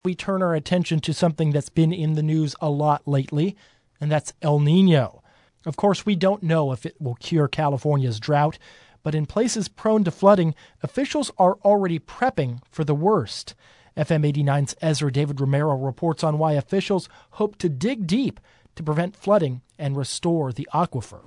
We turn our attention to something that's been in the news a lot lately, and that's El Nino. Of course, we don't know if it will cure California's drought, but in places prone to flooding, officials are already prepping for the worst. FM 89's Ezra David Romero reports on why officials hope to dig deep to prevent flooding and restore the aquifer.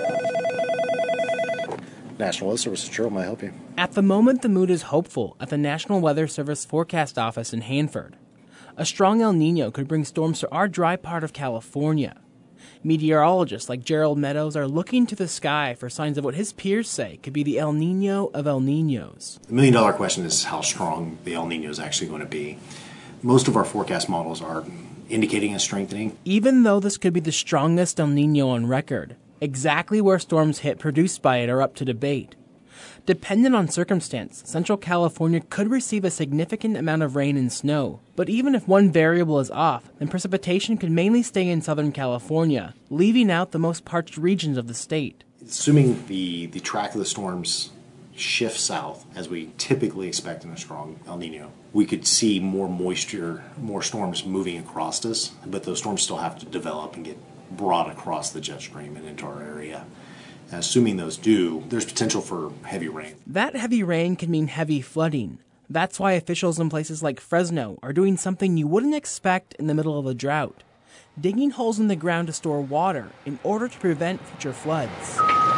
National Weather Service, Cheryl, may I help you? At the moment, the mood is hopeful at the National Weather Service Forecast Office in Hanford. A strong El Nino could bring storms to our dry part of California. Meteorologists like Gerald Meadows are looking to the sky for signs of what his peers say could be the El Nino of El Ninos. The million-dollar question is how strong the El Nino is actually going to be. Most of our forecast models are indicating a strengthening. Even though this could be the strongest El Nino on record, exactly where storms hit produced by it are up to debate. Dependent on circumstance, Central California could receive a significant amount of rain and snow. But even if one variable is off, then precipitation could mainly stay in Southern California, leaving out the most parched regions of the state. Assuming the track of the storms shifts south, as we typically expect in a strong El Nino, we could see more moisture, more storms moving across us, but those storms still have to develop and get brought across the jet stream and into our area. Assuming those do, there's potential for heavy rain. That heavy rain can mean heavy flooding. That's why officials in places like Fresno are doing something you wouldn't expect in the middle of a drought: digging holes in the ground to store water in order to prevent future floods.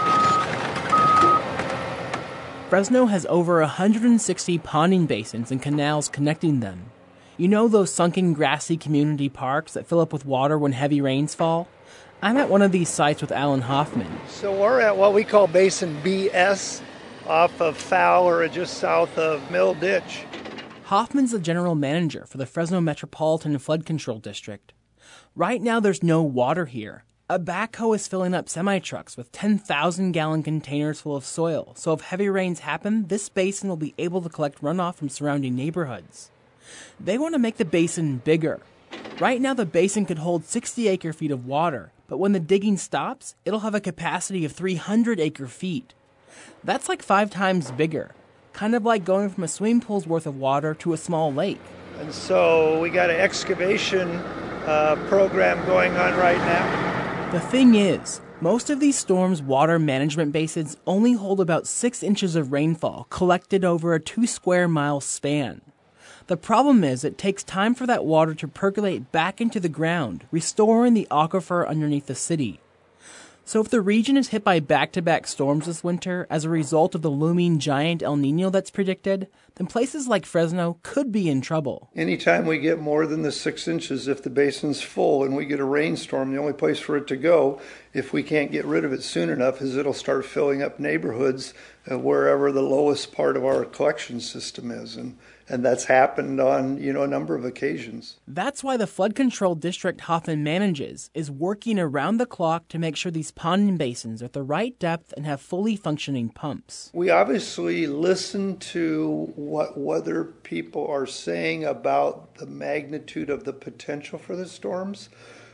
Fresno has over 160 ponding basins and canals connecting them. You know those sunken grassy community parks that fill up with water when heavy rains fall? I'm at one of these sites with Alan Hoffman. So we're at what we call Basin BS off of Fowler, just south of Mill Ditch. Hoffman's the general manager for the Fresno Metropolitan Flood Control District. Right now there's no water here. A backhoe is filling up semi-trucks with 10,000-gallon containers full of soil, so if heavy rains happen, this basin will be able to collect runoff from surrounding neighborhoods. They want to make the basin bigger. Right now the basin could hold 60 acre-feet of water, but when the digging stops, it'll have a capacity of 300 acre-feet. That's like 5 times bigger, kind of like going from a swimming pool's worth of water to a small lake. And so we got an excavation program going on right now. The thing is, most of these storms' water management basins only hold about 6 inches of rainfall collected over a 2 square mile span. The problem is it takes time for that water to percolate back into the ground, restoring the aquifer underneath the city. So if the region is hit by back-to-back storms this winter as a result of the looming giant El Nino that's predicted, then places like Fresno could be in trouble. Anytime we get more than the 6 inches, if the basin's full and we get a rainstorm, the only place for it to go, if we can't get rid of it soon enough, is it'll start filling up neighborhoods wherever the lowest part of our collection system is. And that's happened on, a number of occasions. That's why the flood control district Hoffman manages is working around the clock to make sure these ponding basins are at the right depth and have fully functioning pumps. We obviously listen to what weather people are saying about the magnitude of the potential for the storms,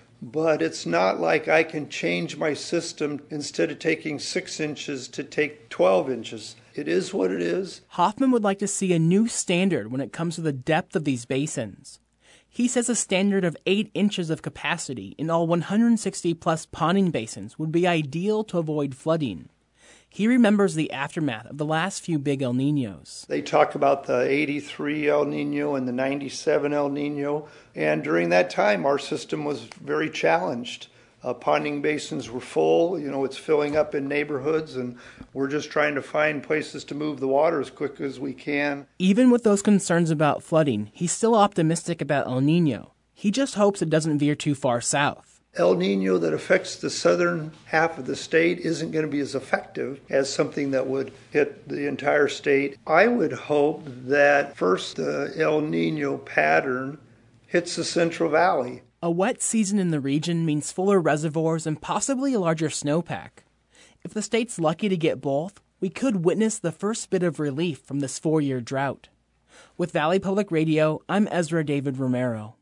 but it's not like I can change my system instead of taking 6 inches to take 12 inches. It is what it is. Hoffman would like to see a new standard when it comes to the depth of these basins. He says a standard of 8 inches of capacity in all 160-plus ponding basins would be ideal to avoid flooding. He remembers the aftermath of the last few big El Ninos. They talk about the 83 El Nino and the 97 El Nino, and during that time our system was very challenged. Ponding basins were full, it's filling up in neighborhoods, and we're just trying to find places to move the water as quick as we can. Even with those concerns about flooding, he's still optimistic about El Nino. He just hopes it doesn't veer too far south. El Nino that affects the southern half of the state isn't going to be as effective as something that would hit the entire state. I would hope that first the El Nino pattern hits the Central Valley. A wet season in the region means fuller reservoirs and possibly a larger snowpack. If the state's lucky to get both, we could witness the first bit of relief from this 4-year drought. With Valley Public Radio, I'm Ezra David Romero.